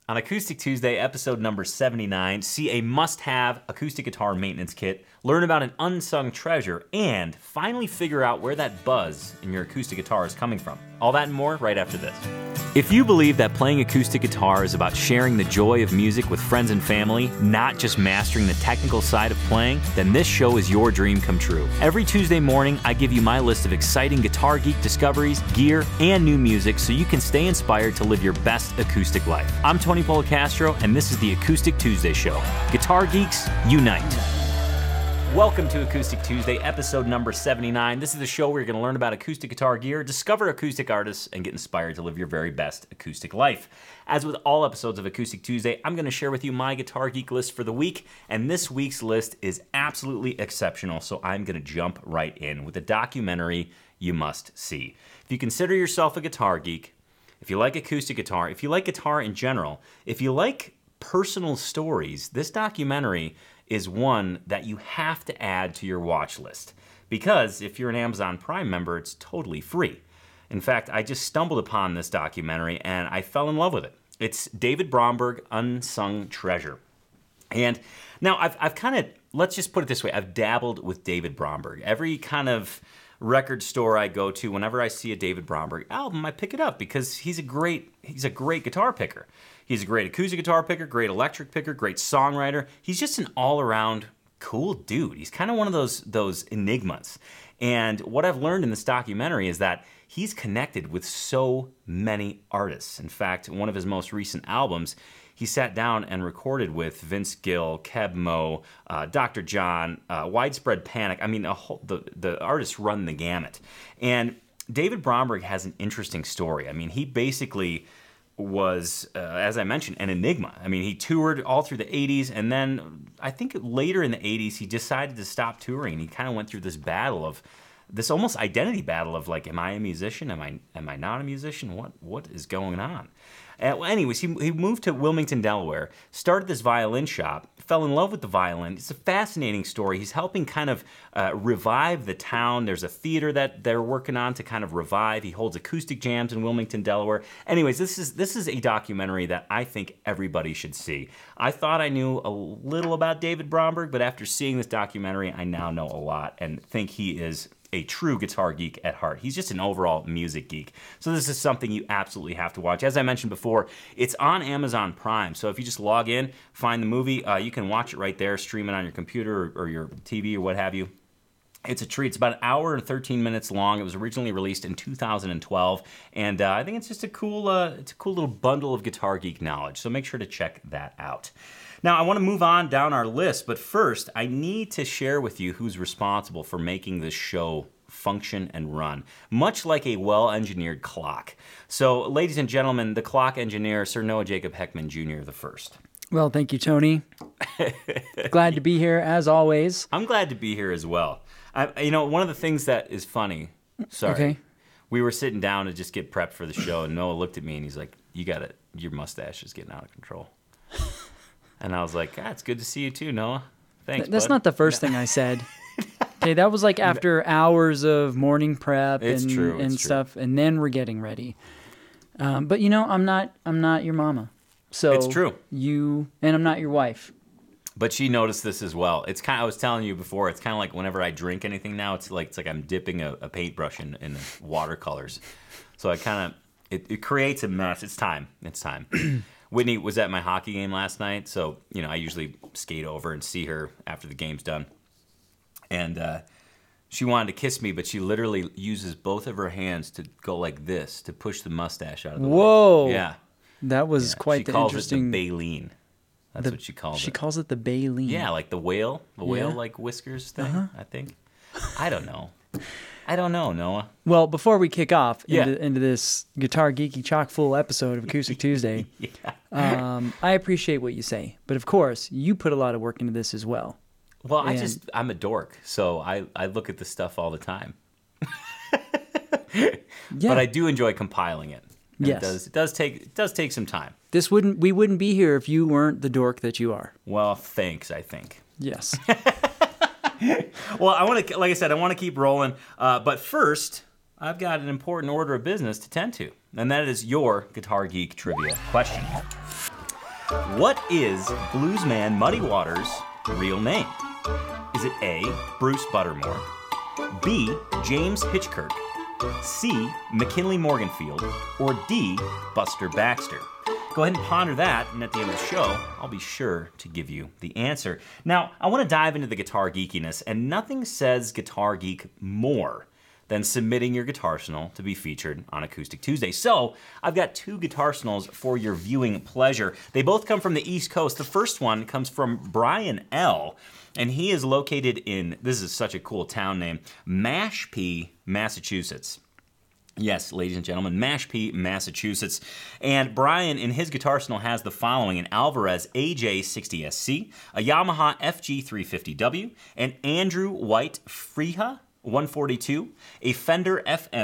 On Acoustic Tuesday, episode number 79, see a must-have acoustic guitar maintenance kit, learn about an unsung treasure, and finally figure out where that buzz in your acoustic guitar is coming from. All that and more right after this. If you believe that playing acoustic guitar is about sharing the joy of music with friends and family, not just mastering the technical side of playing, then this show is your dream come true. Every Tuesday morning, I give you my list of exciting Guitar Geek discoveries, gear, and new music so you can stay inspired to live your best acoustic life. I'm Tony Policastro, and this is the Acoustic Tuesday Show. Guitar Geeks, unite. Welcome to Acoustic Tuesday, episode number 79. This is the show where you're going to learn about acoustic guitar gear, discover acoustic artists, and get inspired to live your very best acoustic life. As with all episodes of Acoustic Tuesday, I'm going to share with you my Guitar Geek list for the week, and this week's list is absolutely exceptional, so I'm going to jump right in with a documentary you must see. If you consider yourself a guitar geek, if you like acoustic guitar, if you like guitar in general, if you like personal stories, this documentary is one that you have to add to your watch list. Because if you're an Amazon Prime member, it's totally free. In fact, I just stumbled upon this documentary and I fell in love with it. It's David Bromberg, Unsung Treasure. And now I've kind of, let's just put it this way, I've dabbled with David Bromberg. Every kind of record store I go to, whenever I see a David Bromberg album, I pick it up because he's a great guitar picker. He's a great acoustic guitar picker, great electric picker, great songwriter. He's just an all-around cool dude. He's kind of one of those enigmas. And what I've learned in this documentary is that he's connected with so many artists. In fact, one of his most recent albums, he sat down and recorded with Vince Gill, Keb Mo, Dr. John, Widespread Panic. I mean, the artists run the gamut. And David Bromberg has an interesting story. I mean, he basically was, as I mentioned, an enigma. I mean, he toured all through the 80s, and then I think later in the 80s, he decided to stop touring. He kind of went through this battle of, this almost identity battle of like, am I a musician? Am I not a musician? What is going on? Well, anyways, he moved to Wilmington, Delaware, started this violin shop, fell in love with the violin. It's a fascinating story. He's helping kind of revive the town. There's a theater that they're working on to kind of revive. He holds acoustic jams in Wilmington, Delaware. Anyways, this is a documentary that I think everybody should see. I thought I knew a little about David Bromberg, but after seeing this documentary, I now know a lot and think he is a true guitar geek at heart. He's just an overall music geek. So this is something you absolutely have to watch. As I mentioned before, it's on Amazon Prime. So if you just log in, find the movie, you can watch it right there, stream it on your computer or your TV or what have you. It's a treat. It's about an hour and 13 minutes long. It was originally released in 2012, and I think it's just a cool little bundle of guitar geek knowledge. So make sure to check that out. Now, I want to move on down our list, but first, I need to share with you who's responsible for making this show function and run, much like a well-engineered clock. So, ladies and gentlemen, the clock engineer, Sir Noah Jacob Heckman Jr. the first. Well, thank you, Tony. Glad to be here, as always. I'm glad to be here as well. You know, one of the things that is funny, Okay. We were sitting down to just get prepped for the show, and Noah looked at me and he's like, your mustache is getting out of control. And I was like, it's good to see you too, Noah. Thanks, That's bud. not the first thing I said. Okay, that was like after hours of morning prep and stuff, and then we're getting ready. But you know, I'm not your mama. So it's true. And I'm not your wife. But she noticed this as well. It's kind of, I was telling you before, it's kind of like whenever I drink anything now, it's like I'm dipping a paintbrush in watercolors. So I kind of, it creates a mess. It's time. Whitney was at my hockey game last night, so you know I usually skate over and see her after the game's done. And she wanted to kiss me, but she literally uses both of her hands to go like this to push the mustache out of the Whoa. way. Yeah. That was quite the interesting. She calls it the baleen. That's what she calls it. She calls it the baleen. Yeah, like the whale like whiskers thing, I think. I don't know, Noah. Well, before we kick off into this guitar geeky chock full episode of Acoustic Tuesday, I appreciate what you say, but of course, you put a lot of work into this as well. Well, I'm a dork, so I look at this stuff all the time. But I do enjoy compiling it. Yes. It does take some time. We wouldn't be here if you weren't the dork that you are. Well, thanks, I think. Yes. Well, like I said, I want to keep rolling. But first, I've got an important order of business to tend to, and that is your Guitar Geek trivia question. What is bluesman Muddy Waters' real name? Is it A, Bruce Buttermore, B, James Hitchkirk, C, McKinley Morganfield, or D, Buster Baxter? Go ahead and ponder that, and at the end of the show, I'll be sure to give you the answer. Now, I want to dive into the guitar geekiness, and nothing says Guitar Geek more than submitting your guitarsenal to be featured on Acoustic Tuesday. So, I've got 2 guitarsenals for your viewing pleasure. They both come from the East Coast. The first one comes from Brian L., and he is located in, this is such a cool town name, Mashpee, Massachusetts. Yes, ladies and gentlemen, Mashpee, Massachusetts. And Brian, in his guitarsenal, has the following: an Alvarez AJ60SC, a Yamaha FG350W, an Andrew White Freha 142, a Fender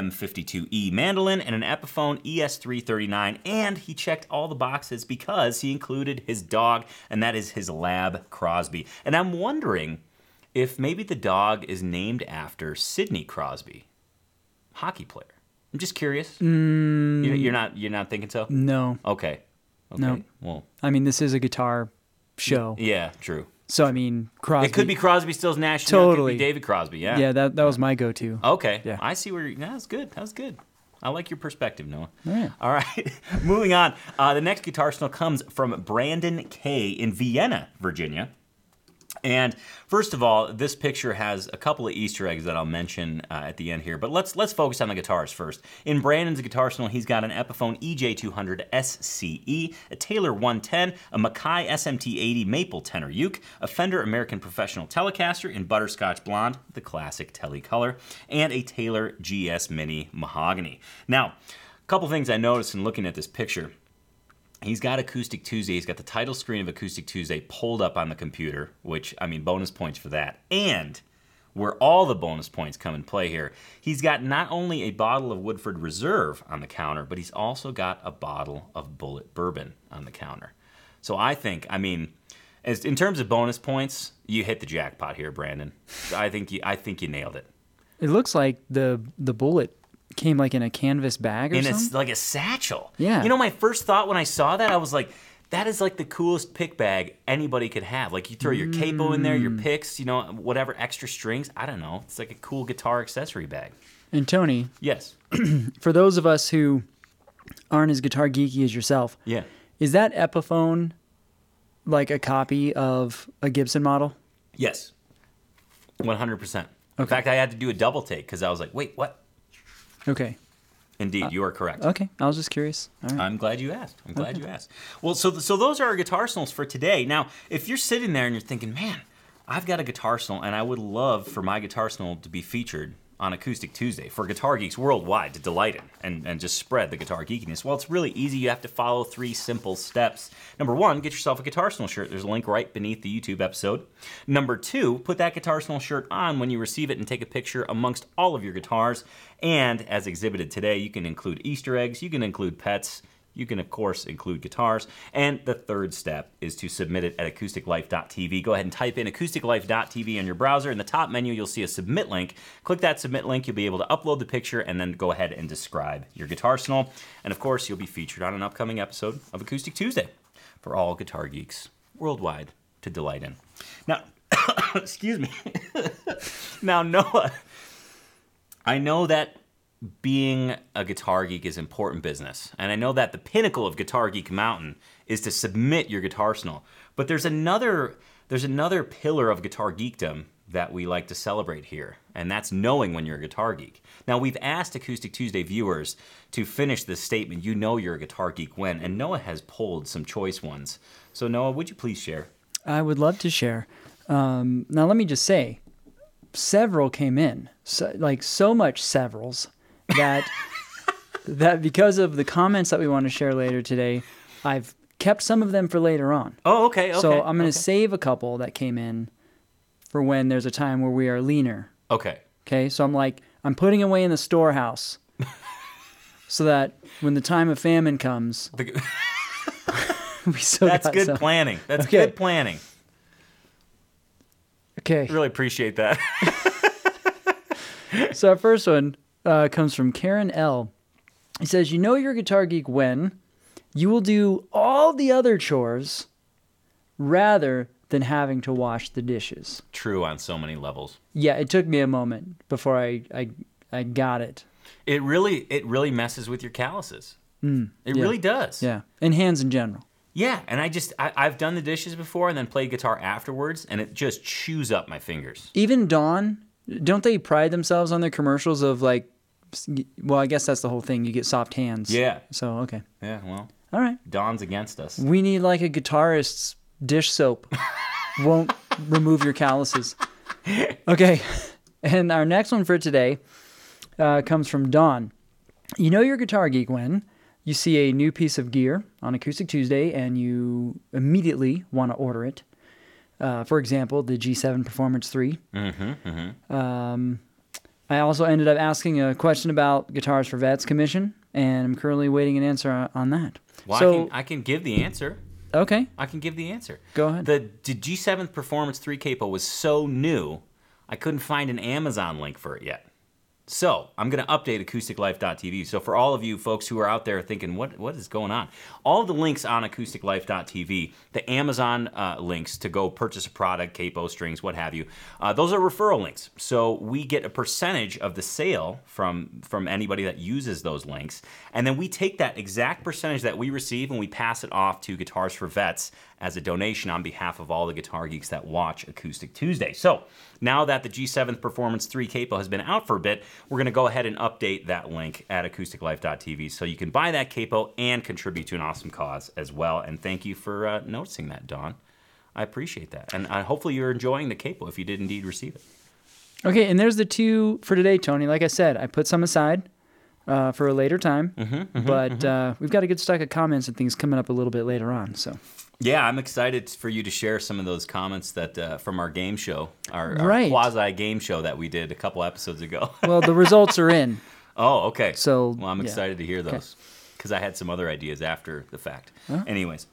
FM52E mandolin, and an Epiphone ES339. And he checked all the boxes because he included his dog, and that is his lab, Crosby. And I'm wondering if maybe the dog is named after Sidney Crosby, hockey player. I'm just curious. You're not thinking so? No. Okay. No. Well, I mean, this is a guitar show. Yeah, true. So, I mean, Crosby. It could be Crosby, Stills, Nash. Totally. It could be David Crosby, yeah. Yeah, that was my go-to. Okay. Yeah. I see where you're... That was good. That was good. I like your perspective, Noah. Yeah. All right. Moving on. The next guitarsenal comes from Brandon K. in Vienna, Virginia. And first of all, this picture has a couple of Easter eggs that I'll mention at the end here. But let's focus on the guitars first. In Brandon's guitarsenal, he's got an Epiphone EJ200 SCE, a Taylor 110, a Mackay SMT80 Maple tenor uke, a Fender American Professional Telecaster in Butterscotch Blonde, the classic Telecolor, and a Taylor GS Mini Mahogany. Now, a couple things I noticed in looking at this picture. He's got Acoustic Tuesday. He's got the title screen of Acoustic Tuesday pulled up on the computer, which, I mean, bonus points for that. And where all the bonus points come in play here, he's got not only a bottle of Woodford Reserve on the counter, but he's also got a bottle of Bulleit Bourbon on the counter. So I think, I mean, in terms of bonus points, you hit the jackpot here, Brandon. I think you nailed it. It looks like the Bulleit came like in a canvas bag or something? It's like a satchel. Yeah. You know, my first thought when I saw that, I was like, that is like the coolest pick bag anybody could have. Like you throw your capo in there, your picks, you know, whatever extra strings. I don't know. It's like a cool guitar accessory bag. And Tony. Yes. For those of us who aren't as guitar geeky as yourself. Yeah. Is that Epiphone like a copy of a Gibson model? Yes. 100%. In fact, I had to do a double take because I was like, wait, what? Okay. Indeed, you are correct. Okay, I was just curious. All right. I'm glad you asked. You asked. Well, so those are our guitarsenals for today. Now, if you're sitting there and you're thinking, man, I've got a guitarsenal and I would love for my guitarsenal to be featured on Acoustic Tuesday for guitar geeks worldwide to delight in and just spread the guitar geekiness. Well, it's really easy. You have to follow 3 simple steps. Number 1, get yourself a guitarsenal shirt. There's a link right beneath the YouTube episode. Number 2, put that guitarsenal shirt on when you receive it and take a picture amongst all of your guitars. And as exhibited today, you can include Easter eggs, you can include pets, you can, of course, include guitars. And the 3rd step is to submit it at acousticlife.tv. Go ahead and type in acousticlife.tv in your browser. In the top menu, you'll see a submit link. Click that submit link. You'll be able to upload the picture and then go ahead and describe your guitarsenal. And, of course, you'll be featured on an upcoming episode of Acoustic Tuesday for all guitar geeks worldwide to delight in. Now, excuse me. Now, Noah, I know that being a guitar geek is important business. And I know that the pinnacle of Guitar Geek Mountain is to submit your guitarsenal. But there's another pillar of guitar geekdom that we like to celebrate here, and that's knowing when you're a guitar geek. Now, we've asked Acoustic Tuesday viewers to finish this statement, you know you're a guitar geek when, and Noah has pulled some choice ones. So Noah, would you please share? I would love to share. Now, let me just say, several came in, so much severals, that because of the comments that we want to share later today, I've kept some of them for later on. Oh, okay. So I'm going to save a couple that came in for when there's a time where we are leaner. Okay. Okay, so I'm putting away in the storehouse so that when the time of famine comes, we still got some. That's good planning. That's good planning. Okay. Really appreciate that. So our first one comes from Karen L. He says, you know you're a guitar geek when, You will do all the other chores rather than having to wash the dishes. True on so many levels. Yeah, it took me a moment before I got it. It really messes with your calluses. It really does. Yeah, and hands in general. Yeah, and I've done the dishes before and then played guitar afterwards, and it just chews up my fingers. Even Dawn, don't they pride themselves on their commercials of like, well, I guess that's the whole thing. You get soft hands. Yeah. So, okay. Yeah, well. All right. Dawn's against us. We need like a guitarist's dish soap. Won't remove your calluses. Okay. And our next one for today comes from Dawn. You know you're a guitar geek when you see a new piece of gear on Acoustic Tuesday and you immediately want to order it. For example, the G7 Performance 3. I also ended up asking a question about Guitars for Vets commission, and I'm currently waiting an answer on that. Well, so, I can give the answer. Okay. I can give the answer. Go ahead. The G7 Performance 3 capo was so new, I couldn't find an Amazon link for it yet. So I'm going to update acousticlife.tv. So for all of you folks who are out there thinking, what is going on? All of the links on acousticlife.tv, the Amazon links to go purchase a product, capo, strings, what have you, those are referral links. So we get a percentage of the sale from anybody that uses those links. And then we take that exact percentage that we receive and we pass it off to Guitars for Vets as a donation on behalf of all the guitar geeks that watch Acoustic Tuesday. So now that the G7 Performance 3 capo has been out for a bit, we're going to go ahead and update that link at acousticlife.tv so you can buy that capo and contribute to an awesome cause as well. And thank you for noticing that, Dawn. I appreciate that. And hopefully you're enjoying the capo if you did indeed receive it. Okay, and there's the two for today, Tony. Like I said, I put some aside for a later time, but we've got a good stack of comments and things coming up a little bit later on. So. Yeah, I'm excited for you to share some of those comments that from our game show, our quasi game show that we did a couple episodes ago. Well, the results are in. Oh, okay. So, well, I'm excited to hear those because I had some other ideas after the fact. Huh? Anyways,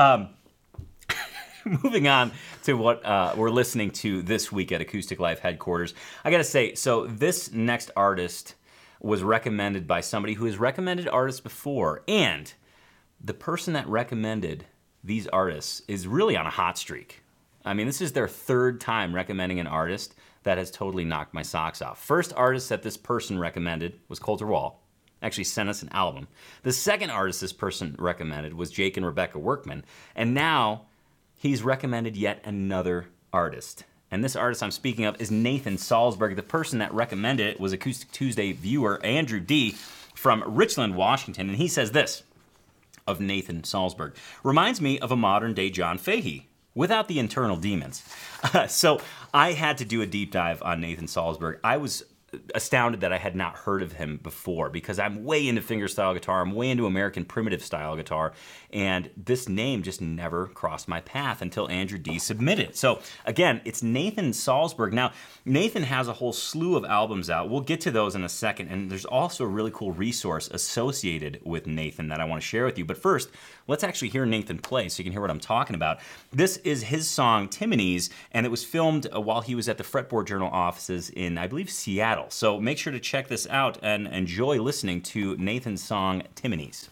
moving on to what we're listening to this week at Acoustic Life headquarters. I got to say, so this next artist was recommended by somebody who has recommended artists before, and the person that recommended these artists is really on a hot streak. I mean, this is their third time recommending an artist that has totally knocked my socks off. First artist that this person recommended was Colter Wall. Actually sent us an album. The second artist this person recommended was Jake and Rebecca Workman. And now he's recommended yet another artist. And this artist I'm speaking of is Nathan Salsburg. The person that recommended it was Acoustic Tuesday viewer Andrew D. from Richland, Washington. And he says this of Nathan Salsburg: reminds me of a modern-day John Fahey, without the internal demons. So I had to do a deep dive on Nathan Salsburg. I was astounded that I had not heard of him before because I'm way into fingerstyle guitar. I'm way into American primitive style guitar. And this name just never crossed my path until Andrew D. submitted. So again, it's Nathan Salsburg. Now, Nathan has a whole slew of albums out. We'll get to those in a second. And there's also a really cool resource associated with Nathan that I want to share with you. But first, let's actually hear Nathan play so you can hear what I'm talking about. This is his song, Timonies, and it was filmed while he was at the Fretboard Journal offices in, I believe, Seattle. So make sure to check this out and enjoy listening to Nathan's song, Timonies.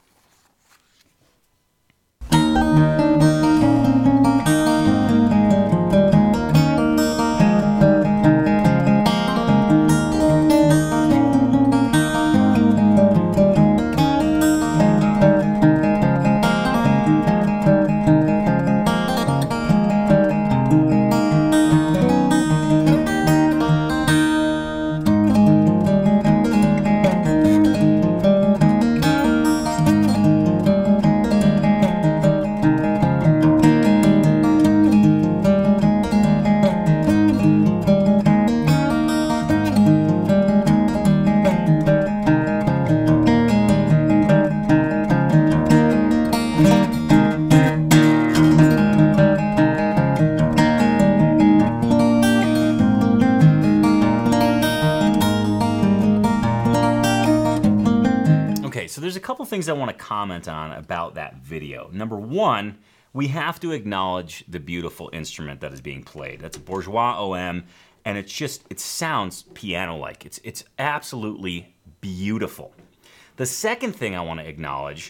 Things I want to comment on about that video. Number one, we have to acknowledge the beautiful instrument that is being played. That's a Bourgeois OM, and it sounds piano-like. It's absolutely beautiful. The second thing I want to acknowledge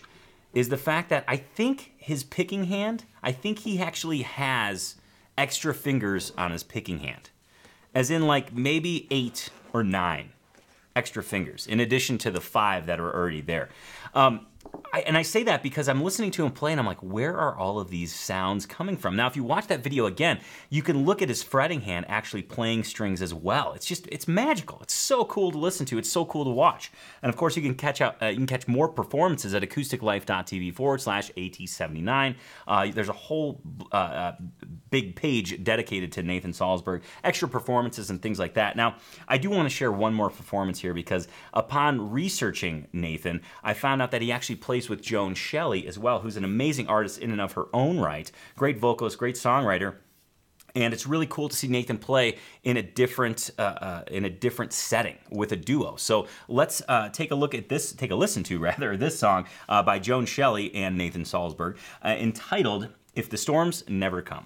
is the fact that I think his picking hand, I think he actually has extra fingers on his picking hand. As in like maybe 8 or 9 extra fingers, in addition to the 5 that are already there. I say that because I'm listening to him play and I'm like, where are all of these sounds coming from? Now, if you watch that video again, you can look at his fretting hand actually playing strings as well. It's magical. It's so cool to listen to. It's so cool to watch. And of course, you can catch more performances at acousticlife.tv/AT79. There's a whole big page dedicated to Nathan Salsburg, extra performances and things like that. Now, I do want to share one more performance here because upon researching Nathan, I found out that he actually plays with Joan Shelley as well, who's an amazing artist in and of her own right, great vocalist, great songwriter. And it's really cool to see Nathan play in a different setting with a duo. So let's take a listen to this song by Joan Shelley and Nathan Salsburg, entitled "If the Storms Never Come."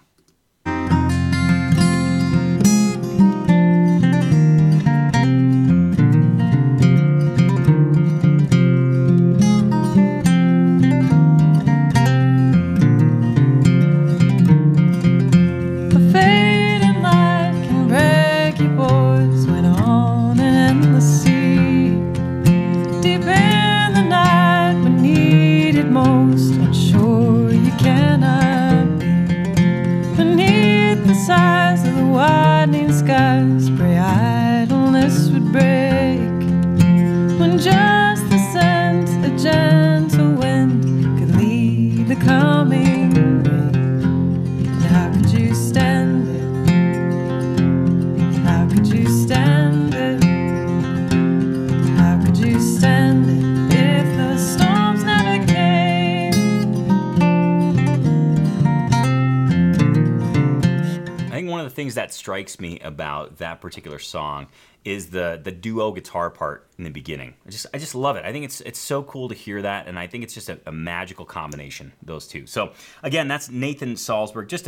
That strikes me about that particular song is the duo guitar part in the beginning. I just love it. I think it's so cool to hear that, and I think it's just a magical combination, those two. So again, that's Nathan Salsburg. Just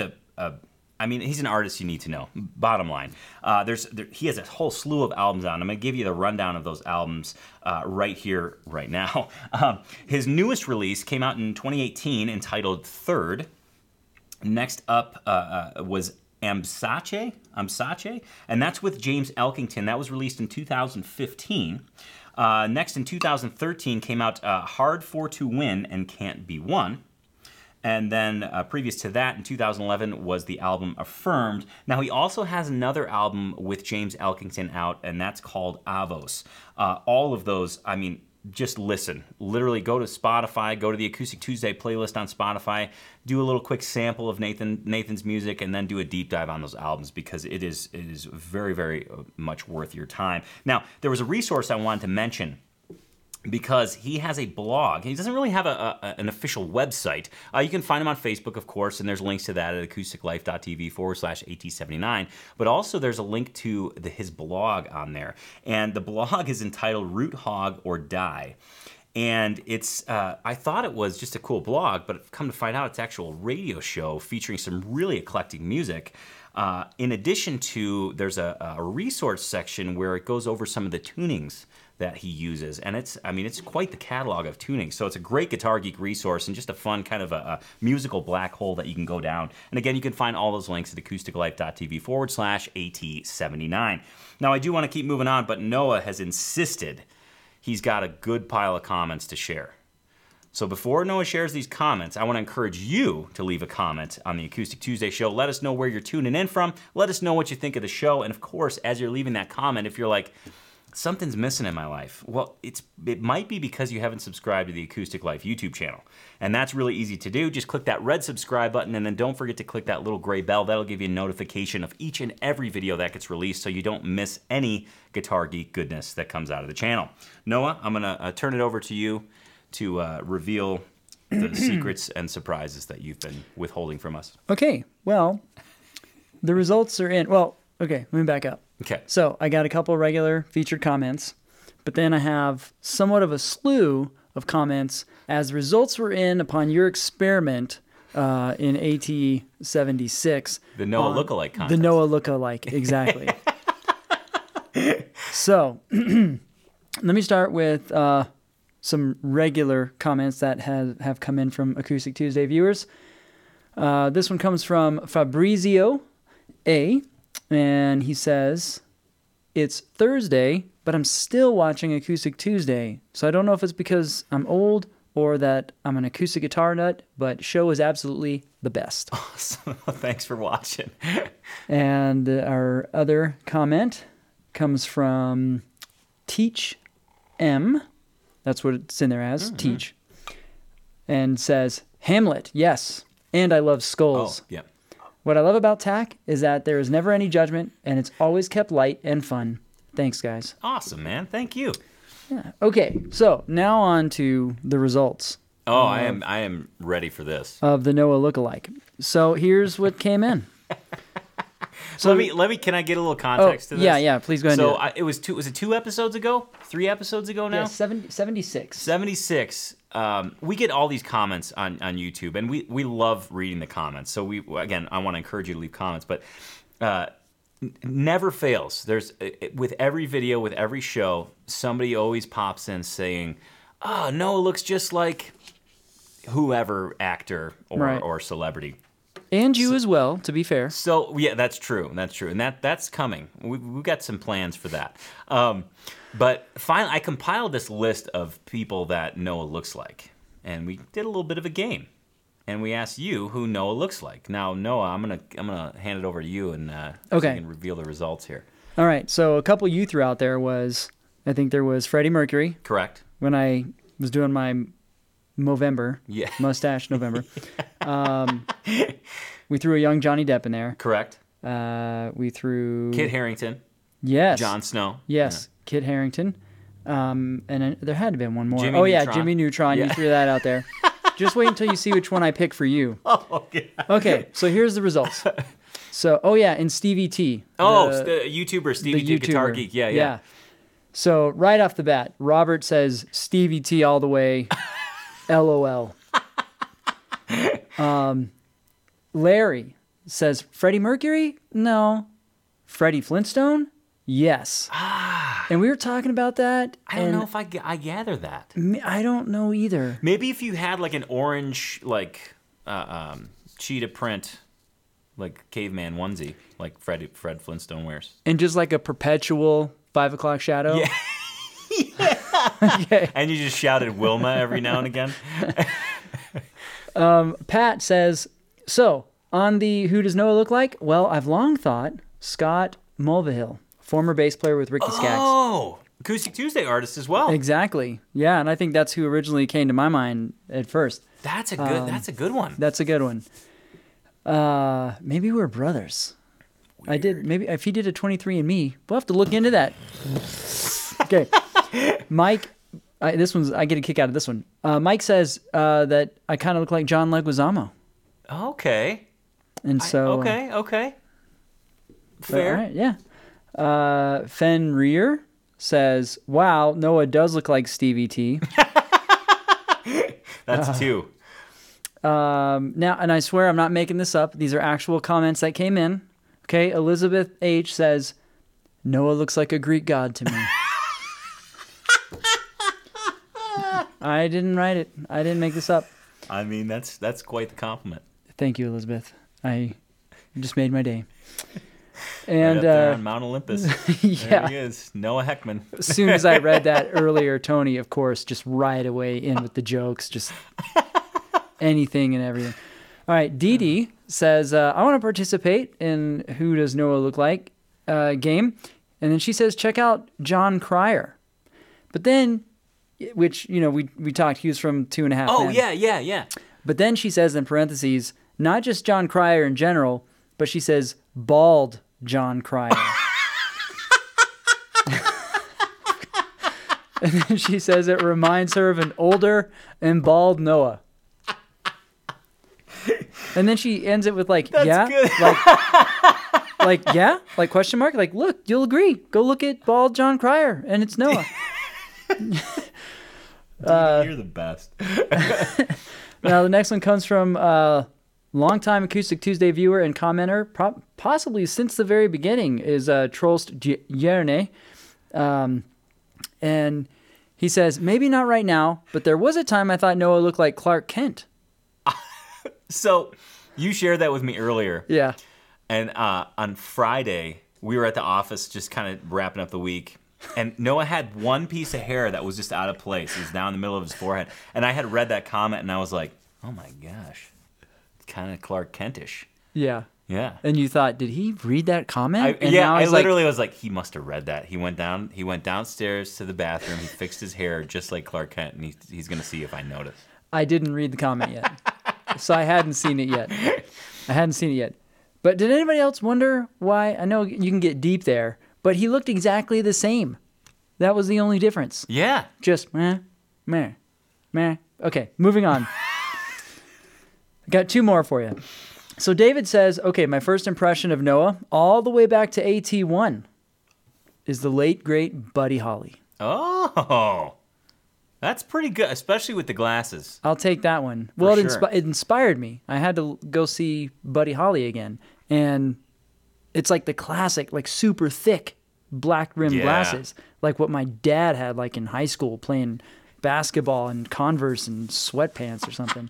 I mean, he's an artist you need to know. Bottom line, he has a whole slew of albums out. I'm going to give you the rundown of those albums right here, right now. His newest release came out in 2018, entitled Third. Next up was Amsace, and that's with James Elkington. That was released in 2015. Next, in 2013, came out Hard For To Win and Can't Be Won. And then previous to that, in 2011, was the album Affirmed. Now, he also has another album with James Elkington out, and that's called Avos. All of those, I mean, just listen. Literally go to Spotify, go to the Acoustic Tuesday playlist on Spotify, do a little quick sample of Nathan's music, and then do a deep dive on those albums because it is very, very much worth your time. Now, there was a resource I wanted to mention because he has a blog. He doesn't really have an official website. You can find him on Facebook, of course, and there's links to that at acousticlife.tv/AT79. But also there's a link to his blog on there. And the blog is entitled Root Hog or Die. And it's, I thought it was just a cool blog, but come to find out it's an actual radio show featuring some really eclectic music. In addition to, there's a resource section where it goes over some of the tunings that he uses, and it's quite the catalog of tunings. So it's a great Guitar Geek resource and just a fun kind of a musical black hole that you can go down. And again, you can find all those links at acousticlife.tv/AT79. Now, I do want to keep moving on, but Noah has insisted he's got a good pile of comments to share. So before Noah shares these comments, I want to encourage you to leave a comment on the Acoustic Tuesday show. Let us know where you're tuning in from. Let us know what you think of the show. And of course, as you're leaving that comment, if you're like, something's missing in my life, well, it might be because you haven't subscribed to the Acoustic Life YouTube channel. And that's really easy to do. Just click that red subscribe button, and then don't forget to click that little gray bell. That'll give you a notification of each and every video that gets released so you don't miss any Guitar Geek goodness that comes out of the channel. Noah, I'm going to turn it over to you to reveal the secrets and surprises that you've been withholding from us. Okay, well, the results are in. Well, okay, let me back up. Okay. So I got a couple of regular featured comments, but then I have somewhat of a slew of comments as the results were in upon your experiment in AT76. The Noah lookalike contest. The Noah lookalike, exactly. So let me start with some regular comments that have come in from Acoustic Tuesday viewers. This one comes from Fabrizio A, and he says, "It's Thursday, but I'm still watching Acoustic Tuesday. So I don't know if it's because I'm old or that I'm an acoustic guitar nut, but show is absolutely the best." Awesome. Thanks for watching. And our other comment comes from Teach M. That's what it's in there as, Teach. And says, "Hamlet, yes. And I love skulls. Oh, yeah. What I love about TAC is that there is never any judgment, and it's always kept light and fun. Thanks, guys." Awesome, man. Thank you. Yeah. Okay, so now on to the results Oh, I am ready for this. of the Noah lookalike. So here's what came in. So let me. Can I get a little context to this? Yeah. Please go ahead. So and do it. it was two. Was it 2 episodes ago? 3 episodes ago now? Yeah, 76. 76. We get all these comments on YouTube, and we love reading the comments. So I want to encourage you to leave comments, but never fails. There's with every video, with every show, somebody always pops in saying, "Oh, Noah looks just like whoever actor or celebrity." And you as well, to be fair. So yeah, that's true. That's true, and that's coming. We've got some plans for that. But finally, I compiled this list of people that Noah looks like, and we did a little bit of a game, and we asked you who Noah looks like. Now, Noah, I'm gonna hand it over to you, and so you can reveal the results here. All right. So a couple you threw out there I think there was Freddie Mercury. Correct. When I was doing my Movember, mustache November. We threw a young Johnny Depp in there. Correct. We threw Kit Harington. Yes. Jon Snow. Yes. Yeah. Kit Harington. And then there had to have been one more. Jimmy Neutron. Neutron. Jimmy Neutron. Yeah. You threw that out there. Just wait until you see which one I pick for you. Oh, okay. Okay, so here's the results. So, and Stevie T. The YouTuber, Stevie T, Guitar Geek. Yeah. So, right off the bat, Robert says Stevie T all the way. LOL. Larry says Freddie Mercury? No. Freddie Flintstone? Yes. And we were talking about that. I don't know if I gather that. I don't know either. Maybe if you had like an orange cheetah print, like caveman onesie, like Fred Flintstone wears, and just like a perpetual 5 o'clock shadow. Yeah. Okay. And you just shouted Wilma every now and again. Pat says, so on the Who Does Noah Look Like? Well, I've long thought Scott Mulvihill, former bass player with Ricky Skaggs. Oh, Acoustic Tuesday artist as well. Exactly. Yeah, and I think that's who originally came to my mind at first. That's a good one. That's a good one. Maybe we're brothers. Weird. Maybe if he did a 23andMe, we'll have to look into that. Okay. Mike, I get a kick out of this one. Mike says that I kind of look like John Leguizamo. Okay. And so okay. Fair. All right, yeah. Fenrir says, "Wow, Noah does look like Stevie T." That's 2. Now, and I swear I'm not making this up. These are actual comments that came in. Okay, Elizabeth H says, "Noah looks like a Greek god to me." I didn't write it. I didn't make this up. I mean, that's quite the compliment. Thank you, Elizabeth. I just made my day. And right up there on Mount Olympus. Yeah. There he is, Noah Heckman. As soon as I read that earlier, Tony, of course, just right away in with the jokes, just anything and everything. All right, Dee Dee says, I want to participate in Who Does Noah Look Like game. And then she says, check out John Cryer. But then, which, we talked, he was from 2.5 Men. Oh, yeah. But then she says in parentheses, not just John Cryer in general, but she says, bald John Cryer. And then she says it reminds her of an older and bald Noah. And then she ends it with That's yeah, good. Yeah, question mark, look, you'll agree. Go look at bald John Cryer, and it's Noah. You're the best. Now the next one comes from longtime Acoustic Tuesday viewer and commenter, possibly since the very beginning, is Trost Jerne. And He says, maybe not right now, but there was a time I thought Noah looked like Clark Kent. So you shared that with me earlier. Yeah. And on Friday, we were at the office just kind of wrapping up the week. And Noah had one piece of hair that was just out of place. It was down in the middle of his forehead. And I had read that comment, and I was like, oh, my gosh. It's kind of Clark Kentish. Yeah. Yeah. And you thought, did he read that comment? I literally was like, he must have read that. He went downstairs to the bathroom. He fixed his hair just like Clark Kent, and he's going to see if I notice. I didn't read the comment yet. So I hadn't seen it yet. But did anybody else wonder why? I know you can get deep there, but he looked exactly the same. That was the only difference. Yeah. Just meh. Okay, moving on. Got two more for you. So David says, okay, my first impression of Noah, all the way back to AT1, is the late, great Buddy Holly. Oh, that's pretty good, especially with the glasses. I'll take that one. Well, sure. It inspired me. I had to go see Buddy Holly again. And it's like the classic, like super thick black rimmed glasses, like what my dad had like in high school playing basketball and Converse and sweatpants or something.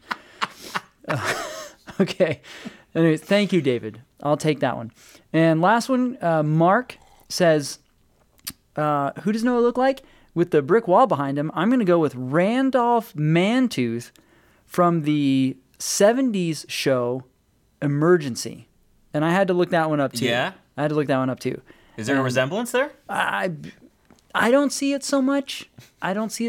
Okay. Anyways, thank you, David. I'll take that one. And last one, Mark says, who does Noah look like? With the brick wall behind him, I'm going to go with Randolph Mantooth from the 70s show Emergency. And I had to look that one up, too. Yeah? I had to look that one up, too. Is there a resemblance there? I don't see it so much. I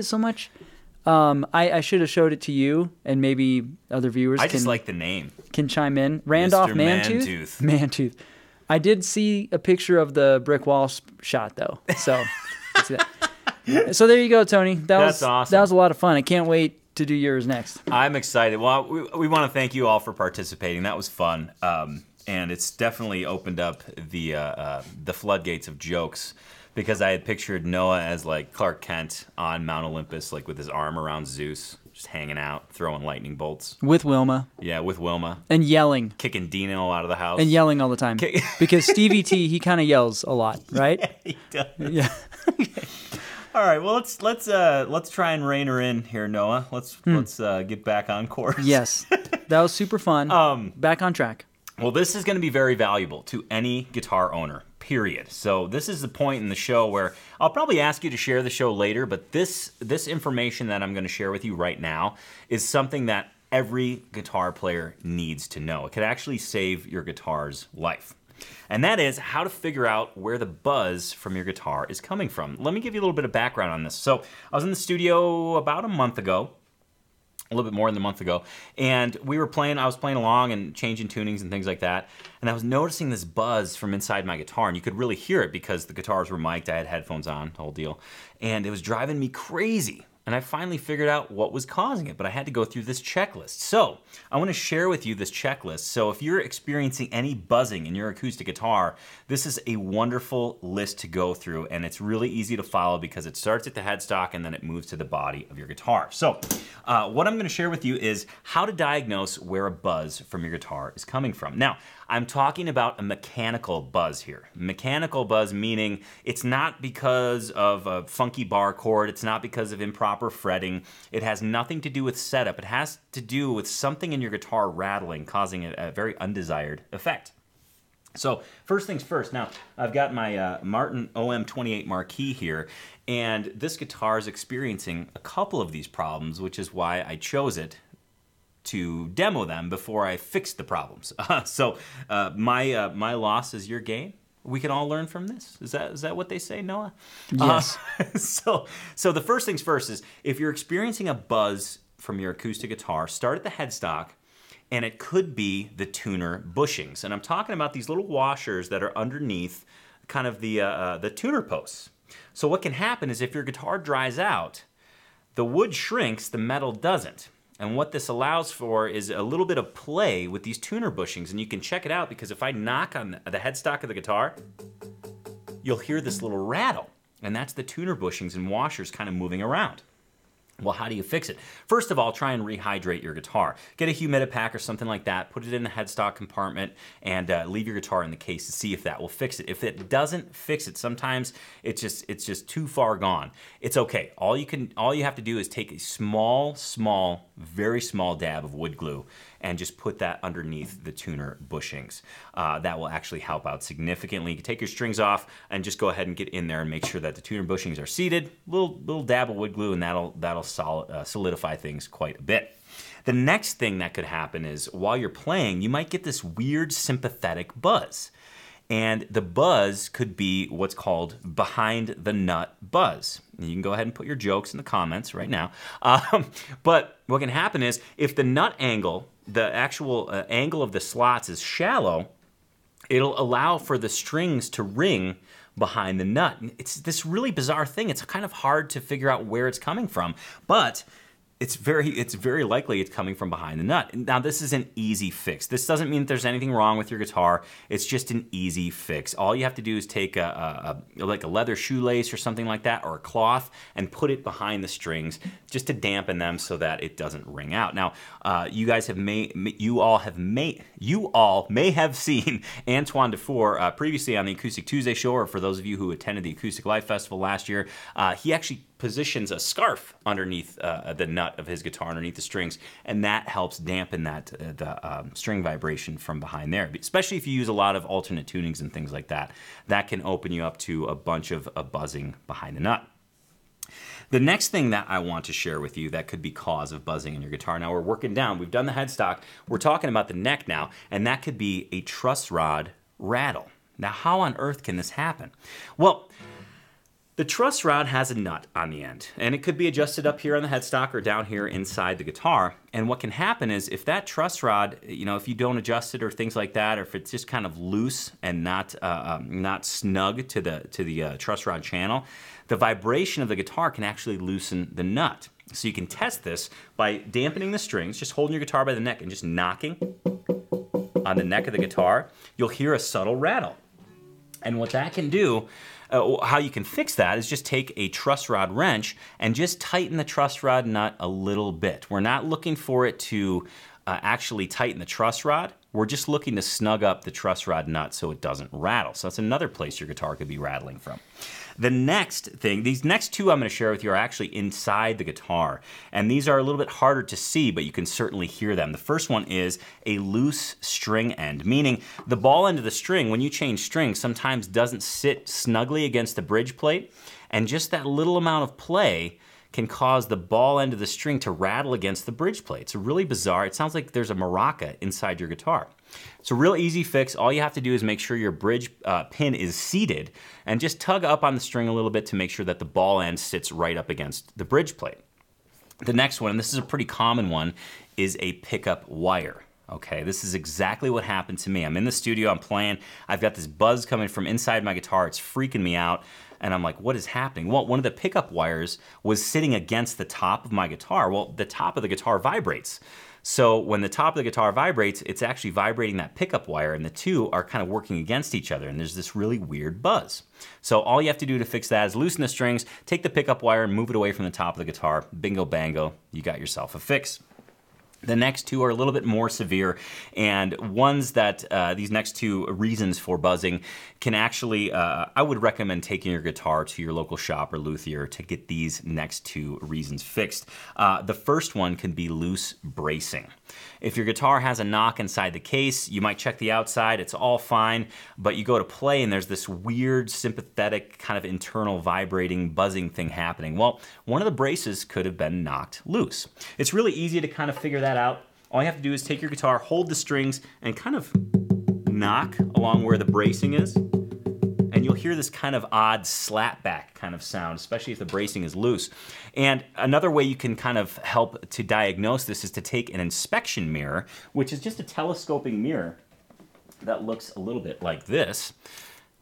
should have showed it to you, and maybe other viewers I just like the name. Can chime in. Randolph Mantooth. Mantooth. I did see a picture of the brick wall shot, though. So, let's see that. So there you go, Tony. That's awesome. That was a lot of fun. I can't wait to do yours next. I'm excited. Well, we want to thank you all for participating. That was fun. And it's definitely opened up the floodgates of jokes, because I had pictured Noah as like Clark Kent on Mount Olympus, like with his arm around Zeus, just hanging out, throwing lightning bolts. With Wilma. Yeah, with Wilma. And yelling. Kicking Dino out of the house. And yelling all the time. Because Stevie T, he kind of yells a lot, right? Yeah, he does. Yeah. All right, well let's try and rein her in here, Noah. Let's get back on course. Yes, that was super fun. Back on track. Well, this is going to be very valuable to any guitar owner, period. So this is the point in the show where I'll probably ask you to share the show later, but this information that I'm going to share with you right now is something that every guitar player needs to know. It could actually save your guitar's life. And that is how to figure out where the buzz from your guitar is coming from. Let me give you a little bit of background on this. So I was in the studio about a month ago, a little bit more than a month ago, and I was playing along and changing tunings and things like that, and I was noticing this buzz from inside my guitar, and you could really hear it because the guitars were mic'd, I had headphones on, the whole deal, and it was driving me crazy. And I finally figured out what was causing it, but I had to go through this checklist. So I want to share with you this checklist. So if you're experiencing any buzzing in your acoustic guitar, this is a wonderful list to go through, and it's really easy to follow because it starts at the headstock and then it moves to the body of your guitar. So what I'm going to share with you is how to diagnose where a buzz from your guitar is coming from. Now, I'm talking about a mechanical buzz here. Mechanical buzz meaning it's not because of a funky bar chord, it's not because of improper fretting, it has nothing to do with setup, it has to do with something in your guitar rattling, causing a very undesired effect. So first things first, now I've got my Martin OM28 Marquis here, and this guitar is experiencing a couple of these problems, which is why I chose it to demo them before I fixed the problems. My loss is your gain. We can all learn from this. Is that what they say, Noah? Yes. So the first things first is if you're experiencing a buzz from your acoustic guitar, start at the headstock, and it could be the tuner bushings. And I'm talking about these little washers that are underneath kind of the tuner posts. So what can happen is if your guitar dries out, the wood shrinks, the metal doesn't. And what this allows for is a little bit of play with these tuner bushings. And you can check it out because if I knock on the headstock of the guitar, you'll hear this little rattle. And that's the tuner bushings and washers kind of moving around. Well, how do you fix it? First of all, try and rehydrate your guitar. Get a humidipack or something like that, put it in the headstock compartment, and leave your guitar in the case to see if that will fix it. If it doesn't fix it, sometimes it's just too far gone. It's okay. All you have to do is take a small, very small dab of wood glue and just put that underneath the tuner bushings. That will actually help out significantly. You can take your strings off and just go ahead and get in there and make sure that the tuner bushings are seated. Little dab of wood glue, and that'll solidify things quite a bit. The next thing that could happen is while you're playing, you might get this weird sympathetic buzz. And the buzz could be what's called behind the nut buzz. You can go ahead and put your jokes in the comments right now. But what can happen is if the nut angle, the actual angle of the slots is shallow, it'll allow for the strings to ring behind the nut. It's this really bizarre thing. It's kind of hard to figure out where it's coming from, but it's very likely it's coming from behind the nut. Now, this is an easy fix. This doesn't mean that there's anything wrong with your guitar. It's just an easy fix. All you have to do is take like a leather shoelace or something like that, or a cloth, and put it behind the strings just to dampen them so that it doesn't ring out. Now, you all may have seen Antoine Dufour previously on the Acoustic Tuesday show, or for those of you who attended the Acoustic Live Festival last year. He actually positions a scarf underneath the nut of his guitar, underneath the strings, and that helps dampen the string vibration from behind there. Especially if you use a lot of alternate tunings and things like that, that can open you up to a bunch of buzzing behind the nut. The next thing that I want to share with you that could be cause of buzzing in your guitar. Now we're working down, we've done the headstock, we're talking about the neck now, and that could be a truss rod rattle. Now how on earth can this happen? Well, the truss rod has a nut on the end, and it could be adjusted up here on the headstock or down here inside the guitar. And what can happen is if that truss rod, if you don't adjust it or things like that, or if it's just kind of loose and not snug to the truss rod channel, the vibration of the guitar can actually loosen the nut. So you can test this by dampening the strings, just holding your guitar by the neck and just knocking on the neck of the guitar. You'll hear a subtle rattle. And what that can do, how you can fix that is just take a truss rod wrench and just tighten the truss rod nut a little bit. We're not looking for it to actually tighten the truss rod. We're just looking to snug up the truss rod nut so it doesn't rattle. So that's another place your guitar could be rattling from. The next thing, these next two I'm going to share with you are actually inside the guitar. And these are a little bit harder to see, but you can certainly hear them. The first one is a loose string end, meaning the ball end of the string, when you change strings, sometimes doesn't sit snugly against the bridge plate. And just that little amount of play can cause the ball end of the string to rattle against the bridge plate. It's really bizarre. It sounds like there's a maraca inside your guitar. It's a real easy fix. All you have to do is make sure your bridge pin is seated and just tug up on the string a little bit to make sure that the ball end sits right up against the bridge plate. The next one, and this is a pretty common one, is a pickup wire. Okay, this is exactly what happened to me. I'm in the studio, I'm playing, I've got this buzz coming from inside my guitar, it's freaking me out, and I'm like, what is happening? Well, one of the pickup wires was sitting against the top of my guitar. Well, the top of the guitar vibrates. So when the top of the guitar vibrates, it's actually vibrating that pickup wire, and the two are kind of working against each other, and there's this really weird buzz. So all you have to do to fix that is loosen the strings, take the pickup wire and move it away from the top of the guitar. Bingo bango, you got yourself a fix. The next two are a little bit more severe, and ones that these next two reasons for buzzing can actually, I would recommend taking your guitar to your local shop or luthier to get these next two reasons fixed. The first one can be loose bracing. If your guitar has a knock inside the case, you might check the outside, it's all fine, but you go to play and there's this weird sympathetic kind of internal vibrating buzzing thing happening. Well, one of the braces could have been knocked loose. It's really easy to kind of figure that out. All you have to do is take your guitar, hold the strings, and kind of knock along where the bracing is, and you'll hear this kind of odd slapback kind of sound, especially if the bracing is loose. And another way you can kind of help to diagnose this is to take an inspection mirror, which is just a telescoping mirror that looks a little bit like this.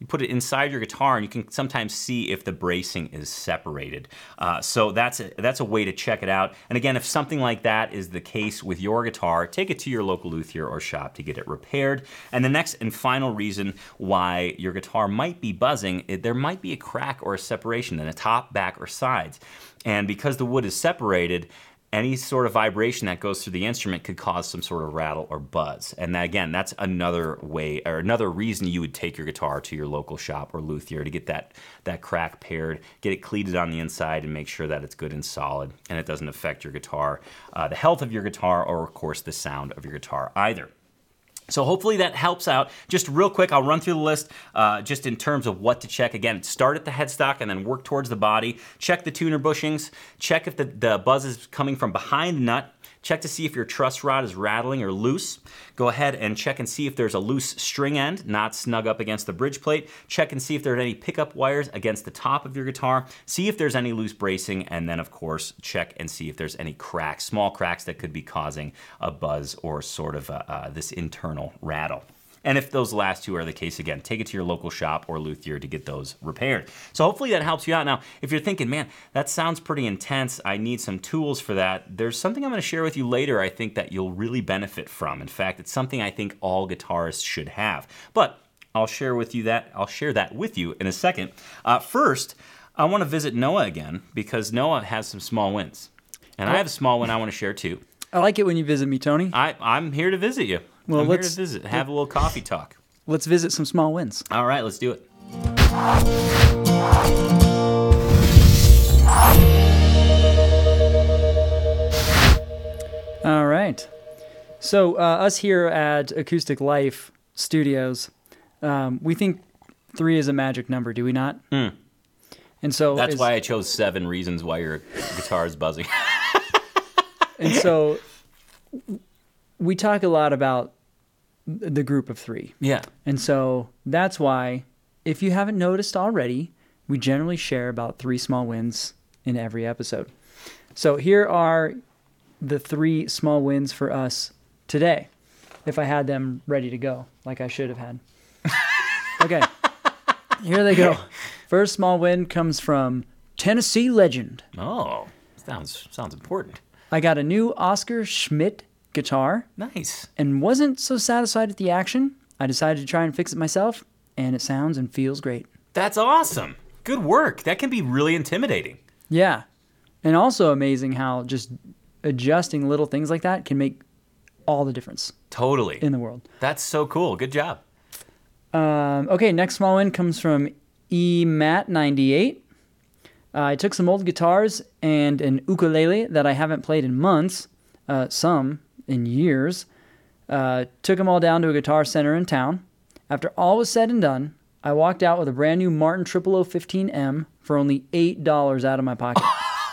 you put it inside your guitar, and you can sometimes see if the bracing is separated. So that's a way to check it out. And again, if something like that is the case with your guitar, take it to your local luthier or shop to get it repaired. And the next and final reason why your guitar might be buzzing, there might be a crack or a separation in the top, back, or sides. And because the wood is separated, any sort of vibration that goes through the instrument could cause some sort of rattle or buzz. And again, that's another way, or another reason you would take your guitar to your local shop or luthier to get that crack paired, get it cleated on the inside, and make sure that it's good and solid and it doesn't affect your guitar, the health of your guitar, or of course the sound of your guitar either. So hopefully that helps out. Just real quick, I'll run through the list just in terms of what to check. Again, start at the headstock and then work towards the body. Check the tuner bushings. Check if the buzz is coming from behind the nut. Check to see if your truss rod is rattling or loose. Go ahead and check and see if there's a loose string end, not snug up against the bridge plate. Check and see if there are any pickup wires against the top of your guitar. See if there's any loose bracing, and then of course, check and see if there's any cracks, small cracks that could be causing a buzz or sort of this internal rattle. And if those last two are the case, again, take it to your local shop or luthier to get those repaired. So hopefully that helps you out. Now, if you're thinking, man, that sounds pretty intense, I need some tools for that, there's something I'm going to share with you later I think that you'll really benefit from. In fact, it's something I think all guitarists should have. But I'll share that with you in a second. First, I want to visit Noah again because Noah has some small wins. And I have a small one I want to share too. I like it when you visit me, Tony. I'm here to visit you. Well, I'm here to visit, have a little coffee talk. Let's visit some small wins. All right, let's do it. All right. So us here at Acoustic Life Studios, we think 3 is a magic number, do we not? Hmm. And so that's why I chose 7 reasons why your guitar is buzzing. And so we talk a lot about the group of 3. Yeah. And so that's why, if you haven't noticed already, we generally share about 3 small wins in every episode. So here are the 3 small wins for us today, if I had them ready to go, like I should have had. Okay, here they go. First small win comes from Tennessee legend. Oh, sounds important. I got a new Oscar Schmidt guitar. Nice. And wasn't so satisfied with the action. I decided to try and fix it myself, and it sounds and feels great. That's awesome. Good work. That can be really intimidating. Yeah. And also amazing how just adjusting little things like that can make all the difference. Totally. In the world. That's so cool. Good job. Okay, next small win comes from eMatt98. I took some old guitars and an ukulele that I haven't played in months, some in years, took them all down to a guitar center in town. After all was said and done, I walked out with a brand new Martin 0015M for only $8 out of my pocket.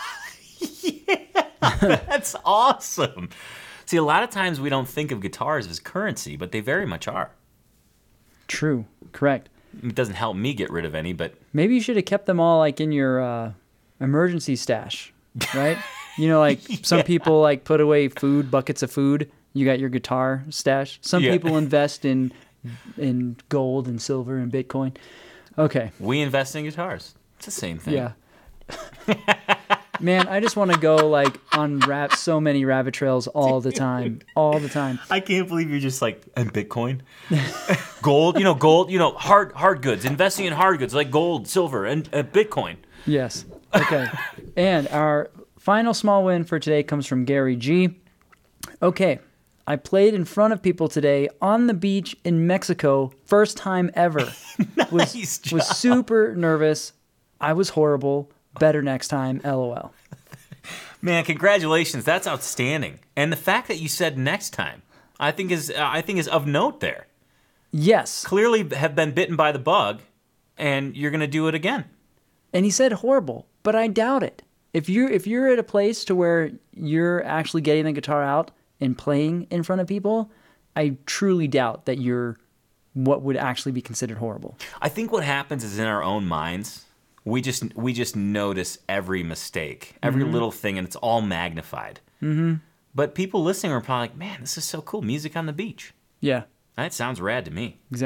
Yeah, that's awesome. See, a lot of times we don't think of guitars as currency, but they very much are. True, correct. It doesn't help me get rid of any, but... Maybe you should have kept them all like in your emergency stash, right? You know, like some people like put away food, buckets of food. You got your guitar stash. Some people invest in gold and silver and Bitcoin. Okay. We invest in guitars. It's the same thing. Yeah. Man, I just want to go like on so many rabbit trails all the time. All the time. I can't believe you're just like, and Bitcoin? Gold, hard goods. Investing in hard goods like gold, silver, and Bitcoin. Yes. Okay. And our final small win for today comes from Gary G. Okay. I played in front of people today on the beach in Mexico. First time ever. Nice job. Was super nervous. I was horrible. Better next time. LOL. Man, congratulations. That's outstanding. And the fact that you said next time, I think is of note there. Yes. Clearly have been bitten by the bug, and you're going to do it again. And he said horrible, but I doubt it. If you're at a place to where you're actually getting the guitar out and playing in front of people, I truly doubt that you're what would actually be considered horrible. I think what happens is in our own minds, we just notice every mistake, every little thing, and it's all magnified. Mm-hmm. But people listening are probably like, man, this is so cool. Music on the beach. Yeah. That sounds rad to me. Exactly.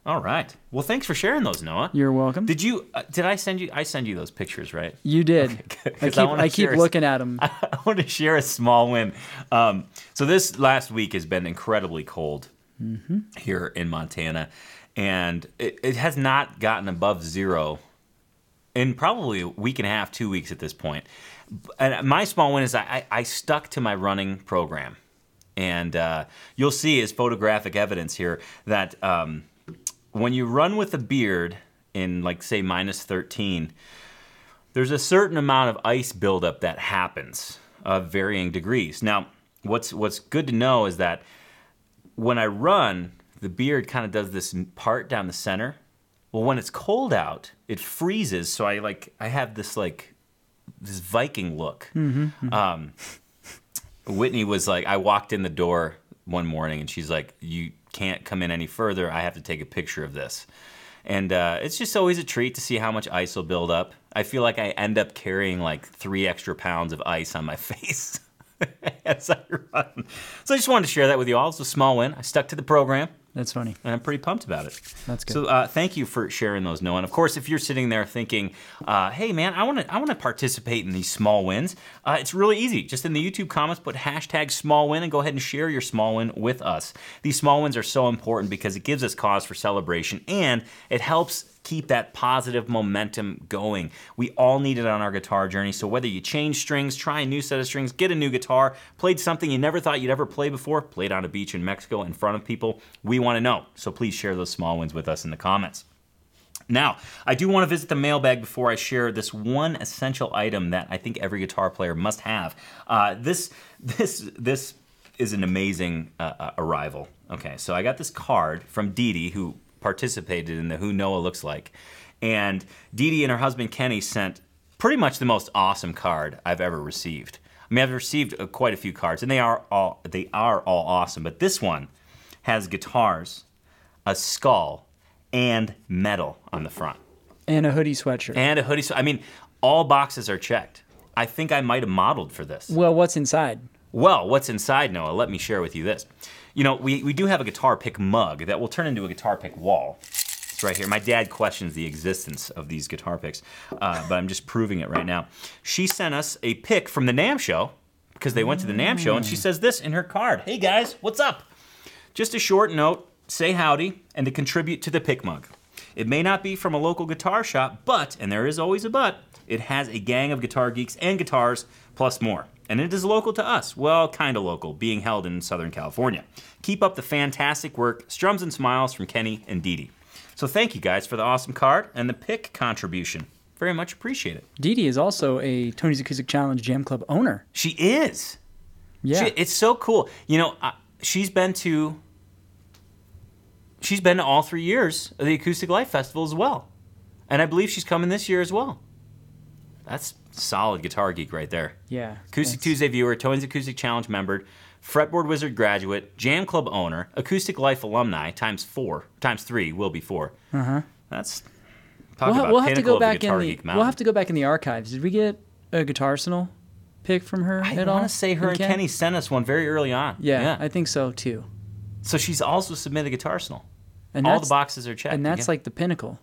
All right. Well, thanks for sharing those, Noah. You're welcome. Did you? Did I send you? I send you those pictures, right? You did. Okay, good, I 'cause wanna keep share looking at them. I want to share a small win. So this last week has been incredibly cold here in Montana, and it has not gotten above zero in probably a week and a half, 2 weeks at this point. And my small win is I stuck to my running program. And you'll see as photographic evidence here that when you run with a beard in, like, say, minus 13, there's a certain amount of ice buildup that happens of varying degrees. Now, what's good to know is that when I run, the beard kind of does this part down the center. Well, when it's cold out, it freezes, so I have this Viking look. Whitney was like, I walked in the door one morning and she's like, you can't come in any further. I have to take a picture of this. And it's just always a treat to see how much ice will build up. I feel like I end up carrying like 3 extra pounds of ice on my face as I run. So I just wanted to share that with you all. It's a small win. I stuck to the program. That's funny. And I'm pretty pumped about it. That's good. So thank you for sharing those, Noah. And of course, if you're sitting there thinking, hey, man, I want to participate in these small wins, it's really easy. Just in the YouTube comments, put hashtag small win and go ahead and share your small win with us. These small wins are so important because it gives us cause for celebration and it helps keep that positive momentum going. We all need it on our guitar journey. So whether you change strings, try a new set of strings, get a new guitar, played something you never thought you'd ever play before, played on a beach in Mexico in front of people, we want to know. So please share those small wins with us in the comments. Now, I do want to visit the mailbag before I share this one essential item that I think every guitar player must have. This is an amazing arrival. Okay, so I got this card from Dee Dee, who participated in the Who Noah Looks Like. And Dee Dee and her husband Kenny sent pretty much the most awesome card I've ever received. I mean, I've received quite a few cards, and they are all awesome. But this one has guitars, a skull, and metal on the front. And a hoodie sweatshirt. And a hoodie. I mean, all boxes are checked. I think I might have modeled for this. Well, what's inside? Well, what's inside, Noah? Let me share with you this. You know, we do have a guitar pick mug that will turn into a guitar pick wall. It's right here. My dad questions the existence of these guitar picks, but I'm just proving it right now. She sent us a pick from the NAMM show, because they went to the NAMM show, and she says this in her card. Hey guys, what's up? Just a short note, say howdy, and to contribute to the pick mug. It may not be from a local guitar shop, but, and there is always a but, it has a gang of guitar geeks and guitars, plus more. And it is local to us. Well, kind of local, being held in Southern California. Keep up the fantastic work. Strums and smiles from Kenny and Dee Dee. So thank you guys for the awesome card and the pick contribution. Very much appreciate it. Dee Dee is also a Tony's Acoustic Challenge Jam Club owner. She is. Yeah. It's so cool. You know, she's been to all 3 years of the Acoustic Life Festival as well. And I believe she's coming this year as well. That's solid guitar geek right there. Yeah. Acoustic Tuesday viewer, Tony's Acoustic Challenge member, Fretboard Wizard graduate, Jam Club owner, Acoustic Life alumni, times 3, will be 4. That's about we'll have to go back guitar geek mountain. We'll have to go back in the archives. Did we get a Guitar Arsenal pick from her at all? I want to say her and Kenny sent us one very early on. Yeah, I think so too. So she's also submitted a Guitar Arsenal. And all the boxes are checked. And that's like the pinnacle.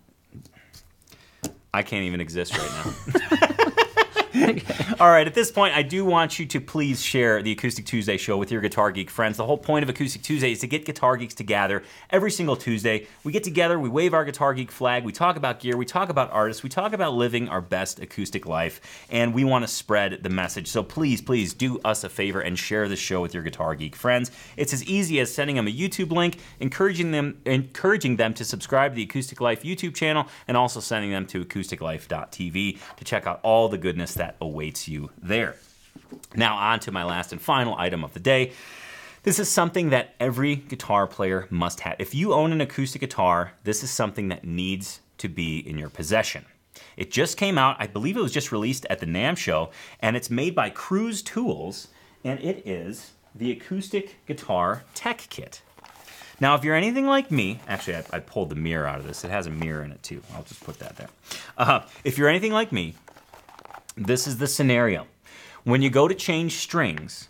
I can't even exist right now. All right, at this point, I do want you to please share the Acoustic Tuesday show with your Guitar Geek friends. The whole point of Acoustic Tuesday is to get guitar geeks together every single Tuesday. We get together, we wave our Guitar Geek flag, we talk about gear, we talk about artists, we talk about living our best acoustic life, and we want to spread the message. So please, please do us a favor and share the show with your Guitar Geek friends. It's as easy as sending them a YouTube link, encouraging them to subscribe to the Acoustic Life YouTube channel, and also sending them to acousticlife.tv to check out all the goodness that awaits you there. Now on to my last and final item of the day. This is something that every guitar player must have. If you own an acoustic guitar, this is something that needs to be in your possession. It just came out, I believe it was just released at the NAMM show, and it's made by Cruise Tools, and it is the Acoustic Guitar Tech Kit. Now, if you're anything like me, actually, I pulled the mirror out of this. It has a mirror in it, too. I'll just put that there. If you're anything like me, this is the scenario. When you go to change strings,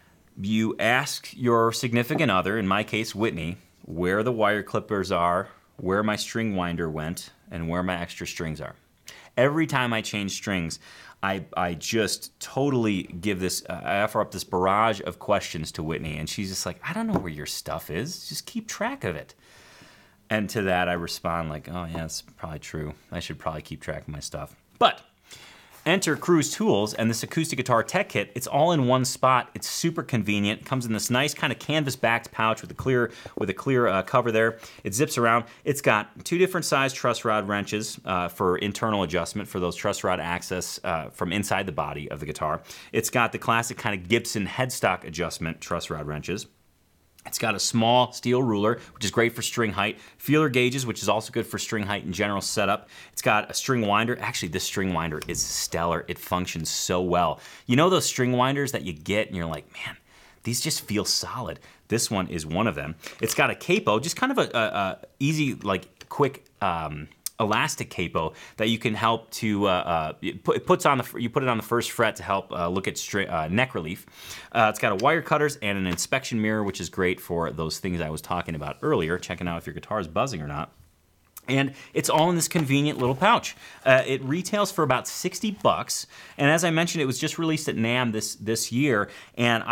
you ask your significant other, in my case, Whitney, where the wire clippers are where my string winder went and where my extra strings are. Every time I change strings, I just totally give this, I offer up this barrage of questions to Whitney, and she's just like, I don't know where your stuff is. Just keep track of it. And to that, I respond like, oh, yeah, that's probably true. I should probably keep track of my stuff. But enter Cruz Tools and this acoustic guitar tech kit. It's all in one spot. It's super convenient. It comes in this nice kind of canvas-backed pouch with a clear cover there. It zips around. It's got 2 different size truss rod wrenches for internal adjustment for those truss rod access from inside the body of the guitar. It's got the classic kind of Gibson headstock adjustment truss rod wrenches. It's got a small steel ruler, which is great for string height. Feeler gauges, which is also good for string height and general setup. It's got a string winder. Actually, this string winder is stellar. It functions so well. You know those string winders that you get and you're like, man, these just feel solid. This one is one of them. It's got a capo, just kind of a easy, like quick elastic capo that you can help to you put it on the first fret to help look at neck relief. It's got a wire cutters and an inspection mirror, which is great for those things I was talking about earlier, checking out if your guitar is buzzing or not. And it's all in this convenient little pouch. It retails for about $60, and as I mentioned, it was just released at NAMM this year. And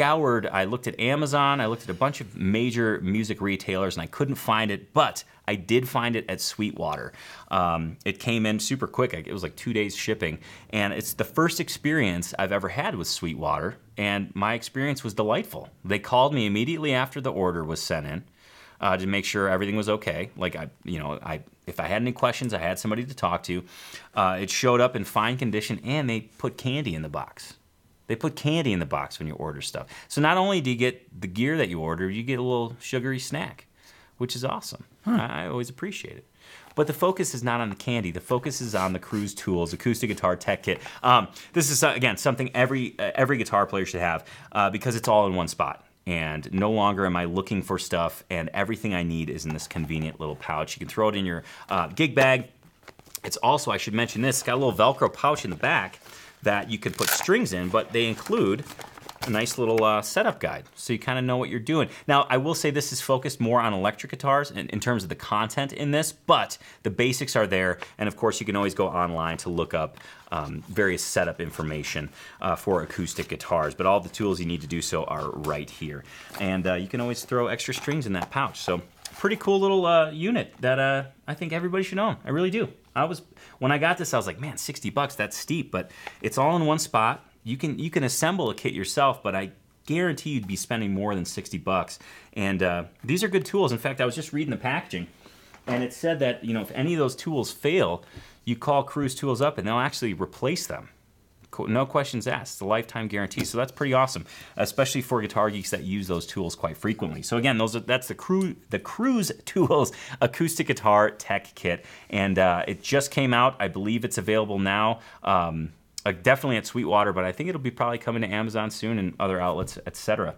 I looked at Amazon, I looked at a bunch of major music retailers, and I couldn't find it, but I did find it at Sweetwater. It came in super quick. It was like 2 days shipping, and it's the first experience I've ever had with Sweetwater, and my experience was delightful. They called me immediately after the order was sent in. To make sure everything was okay. Like if I had any questions, I had somebody to talk to. It showed up in fine condition, and they put candy in the box. They put candy in the box when you order stuff. So not only do you get the gear that you order, you get a little sugary snack, which is awesome. I always appreciate it. But the focus is not on the candy. The focus is on the Cruz Tools acoustic guitar tech kit. This is again something every guitar player should have because it's all in one spot. And no longer am I looking for stuff, and everything I need is in this convenient little pouch. You can throw it in your gig bag. It's also, I should mention this, it's got a little Velcro pouch in the back that you could put strings in, but they include a nice little setup guide, so you kind of know what you're doing. Now, I will say this is focused more on electric guitars in terms of the content in this, but the basics are there, and of course you can always go online to look up various setup information for acoustic guitars, but all the tools you need to do so are right here. And you can always throw extra strings in that pouch, so pretty cool little unit that I think everybody should own. I really do. When I got this, I was like, man, $60, that's steep, but it's all in one spot. You can assemble a kit yourself, but I guarantee you'd be spending more than $60. And these are good tools. In fact, I was just reading the packaging, and it said that if any of those tools fail, you call Cruz Tools up, and they'll actually replace them. No questions asked. It's a lifetime guarantee, so that's pretty awesome, especially for guitar geeks that use those tools quite frequently. So again, that's the Cruz Tools acoustic guitar tech kit, and it just came out. I believe it's available now. Definitely at Sweetwater, but I think it'll be probably coming to Amazon soon and other outlets, etc.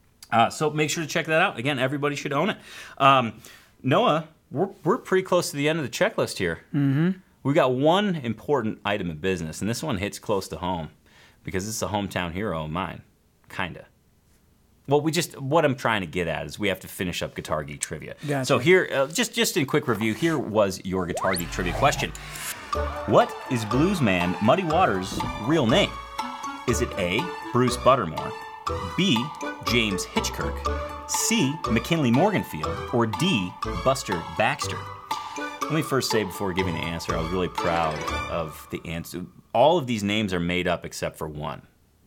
So make sure to check that out. Again, everybody should own it. Noah, we're pretty close to the end of the checklist here. Mm-hmm. We got one important item of business, and this one hits close to home because it's a hometown hero of mine, kinda. Well, what I'm trying to get at is we have to finish up Guitar Geek Trivia. Gotcha. So here, just in quick review, here was your Guitar Geek Trivia question. What is bluesman Muddy Waters' real name? Is it A, Bruce Buttermore, B, James Hitchkirk, C, McKinley Morganfield, or D, Buster Baxter? Let me first say before giving the answer, I was really proud of the answer. All of these names are made up except for one.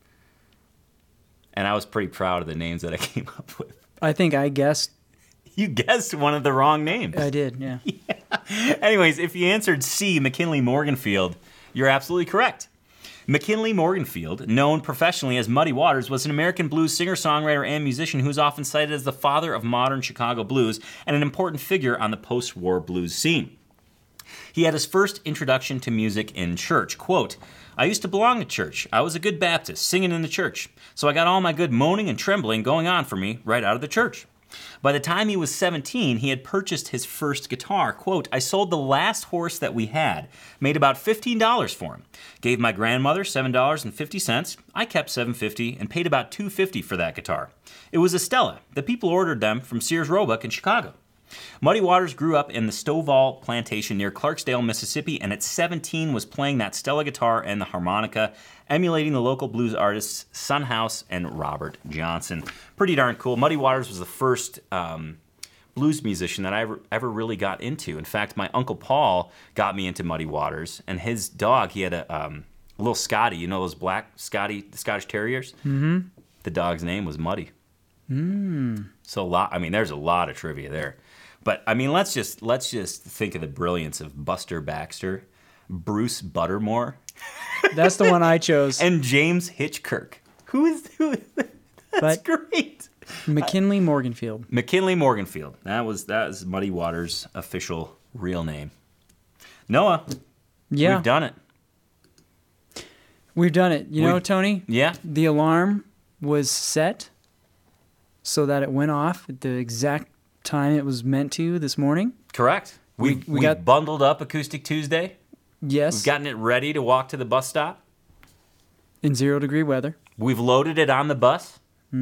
And I was pretty proud of the names that I came up with. I think I guessed. You guessed one of the wrong names. I did, yeah. Anyways, if you answered C, McKinley Morganfield, you're absolutely correct. McKinley Morganfield, known professionally as Muddy Waters, was an American blues singer-songwriter and musician who is often cited as the father of modern Chicago blues and an important figure on the post-war blues scene. He had his first introduction to music in church. Quote, I used to belong to church. I was a good Baptist, singing in the church. So I got all my good moaning and trembling going on for me right out of the church. By the time he was 17, he had purchased his first guitar. Quote, I sold the last horse that we had, made about $15 for him. Gave my grandmother $7.50. I kept $7.50 and paid about $2.50 for that guitar. It was a Stella. The people ordered them from Sears Roebuck in Chicago. Muddy Waters grew up in the Stovall Plantation near Clarksdale, Mississippi, and at 17 was playing that Stella guitar and the harmonica, emulating the local blues artists Son House and Robert Johnson. Pretty darn cool. Muddy Waters was the first blues musician that I ever really got into. In fact, my Uncle Paul got me into Muddy Waters, and his dog, he had a little Scotty, you know those black Scottish Terriers? Mm-hmm. The dog's name was Muddy. So there's a lot of trivia there. But I mean, let's just think of the brilliance of Buster Baxter, Bruce Buttermore. That's the one I chose. And James Hitchkirk. That's great. McKinley Morganfield. McKinley Morganfield. That was Muddy Waters' official real name. Noah. Yeah. We've done it. We've done it. You know, Tony? Yeah. The alarm was set so that it went off at the exact time it was meant to this morning. Correct. We got bundled up Acoustic Tuesday. Yes. We've gotten it ready to walk to the bus stop. In 0-degree weather. We've loaded it on the bus.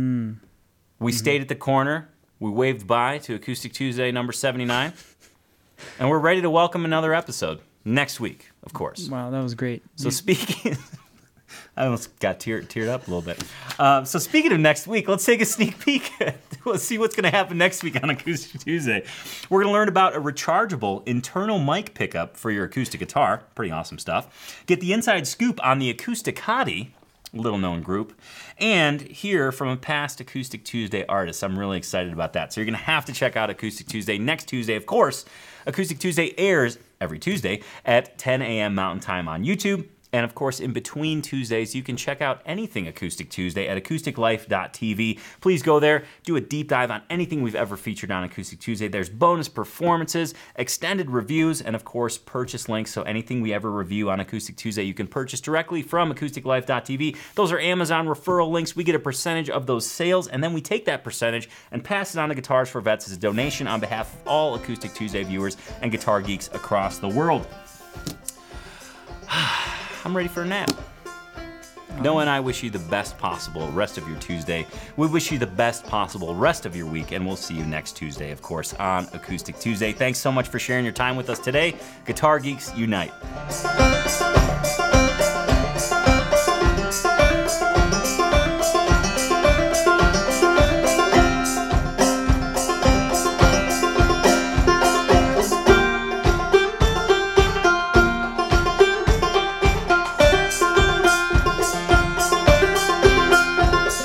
We stayed at the corner. We waved bye to Acoustic Tuesday number 79. And we're ready to welcome another episode next week, of course. Wow, that was great. So speaking... I almost got teared up a little bit. So speaking of next week, let's take a sneak peek. Let's see what's going to happen next week on Acoustic Tuesday. We're going to learn about a rechargeable internal mic pickup for your acoustic guitar. Pretty awesome stuff. Get the inside scoop on the Acousticati, little-known group, and hear from a past Acoustic Tuesday artist. I'm really excited about that. So you're going to have to check out Acoustic Tuesday next Tuesday. Of course, Acoustic Tuesday airs every Tuesday at 10 a.m. Mountain Time on YouTube. And of course, in between Tuesdays, you can check out anything Acoustic Tuesday at acousticlife.tv. Please go there, do a deep dive on anything we've ever featured on Acoustic Tuesday. There's bonus performances, extended reviews, and of course, purchase links. So anything we ever review on Acoustic Tuesday, you can purchase directly from acousticlife.tv. Those are Amazon referral links. We get a percentage of those sales, and then we take that percentage and pass it on to Guitars for Vets as a donation on behalf of all Acoustic Tuesday viewers and guitar geeks across the world. I'm ready for a nap. Noah and I wish you the best possible rest of your Tuesday. We wish you the best possible rest of your week, and we'll see you next Tuesday, of course, on Acoustic Tuesday. Thanks so much for sharing your time with us today. Guitar Geeks Unite.